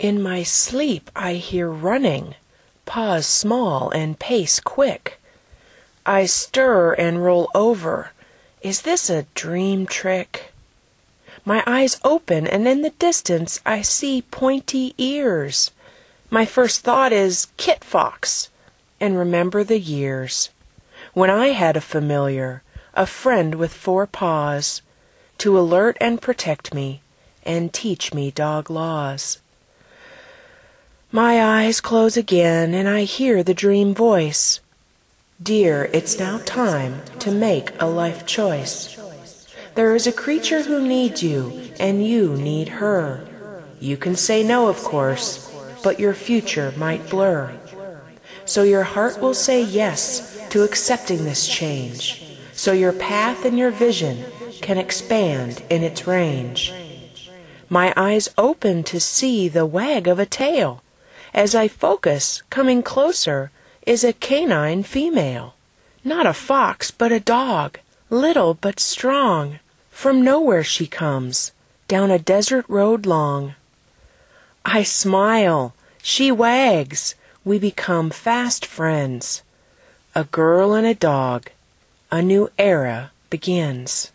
In my sleep I hear running, paws small and pace quick. I stir and roll over. Is this a dream trick? My eyes open, and in the distance I see pointy ears. My first thought is Kit Fox, and remember the years when I had a familiar, a friend with 4 paws, to alert and protect me and teach me dog laws. My eyes close again, and I hear the dream voice. Dear, it's now time to make a life choice. There is a creature who needs you, and you need her. You can say no, of course, but your future might blur. So your heart will say yes to accepting this change, so your path and your vision can expand in its range. My eyes open to see the wag of a tail. As I focus, coming closer, is a canine female. Not a fox, but a dog, little but strong. From nowhere she comes, down a desert road long. I smile, she wags, we become fast friends. A girl and a dog, a new era begins.